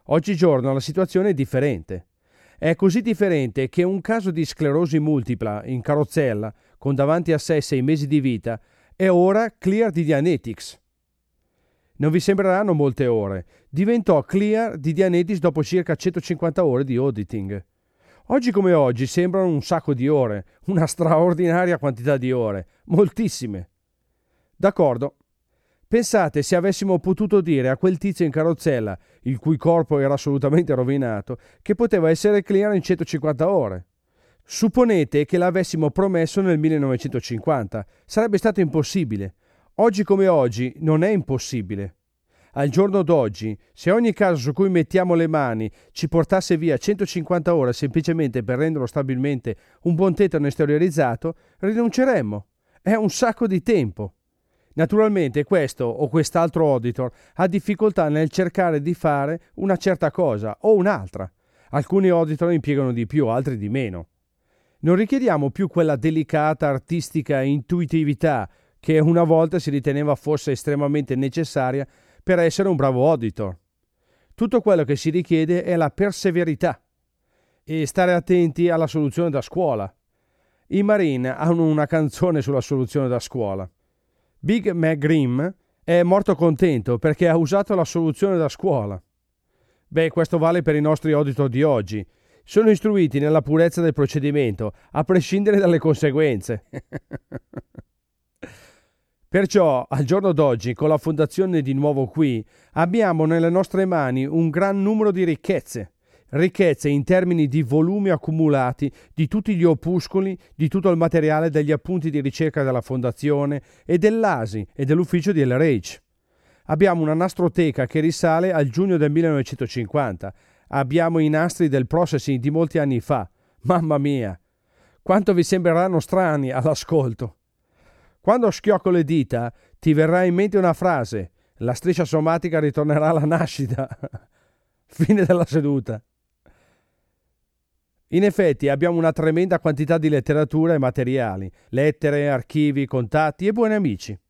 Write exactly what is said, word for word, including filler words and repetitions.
Oggigiorno la situazione è differente. È così differente che un caso di sclerosi multipla in carrozzella, con davanti a sé sei mesi di vita, è ora clear di Dianetics. Non vi sembreranno molte ore. Diventò clear di Dianetics dopo circa centocinquanta ore di auditing. Oggi come oggi sembrano un sacco di ore, una straordinaria quantità di ore, moltissime. D'accordo. Pensate se avessimo potuto dire a quel tizio in carrozzella, il cui corpo era assolutamente rovinato, che poteva essere clear in centocinquanta ore. Supponete che l'avessimo promesso nel millenovecentocinquanta. Sarebbe stato impossibile. Oggi come oggi non è impossibile. Al giorno d'oggi, se ogni caso su cui mettiamo le mani ci portasse via centocinquanta ore semplicemente per renderlo stabilmente un buon tetano esteriorizzato, rinunceremmo. È un sacco di tempo. Naturalmente questo o quest'altro auditor ha difficoltà nel cercare di fare una certa cosa o un'altra. Alcuni auditor impiegano di più, altri di meno. Non richiediamo più quella delicata artistica intuitività che una volta si riteneva fosse estremamente necessaria per essere un bravo auditor. Tutto quello che si richiede è la perseverità e stare attenti alla soluzione da scuola. I Marine hanno una canzone sulla soluzione da scuola. Big McGrim è morto contento perché ha usato la soluzione da scuola. Beh, questo vale per i nostri auditor di oggi. Sono istruiti nella purezza del procedimento, a prescindere dalle conseguenze. Perciò, al giorno d'oggi, con la fondazione di Nuovo Qui, abbiamo nelle nostre mani un gran numero di ricchezze. Ricchezze in termini di volumi accumulati di tutti gli opuscoli, di tutto il materiale degli appunti di ricerca della Fondazione e dell'A S I e dell'ufficio di L R H. Abbiamo una nastroteca che risale al giugno del millenovecentocinquanta. Abbiamo i nastri del processing di molti anni fa. Mamma mia! Quanto vi sembreranno strani all'ascolto! Quando schiocco le dita ti verrà in mente una frase. La striscia somatica ritornerà alla nascita. Fine della seduta. In effetti abbiamo una tremenda quantità di letteratura e materiali, lettere, archivi, contatti e buoni amici.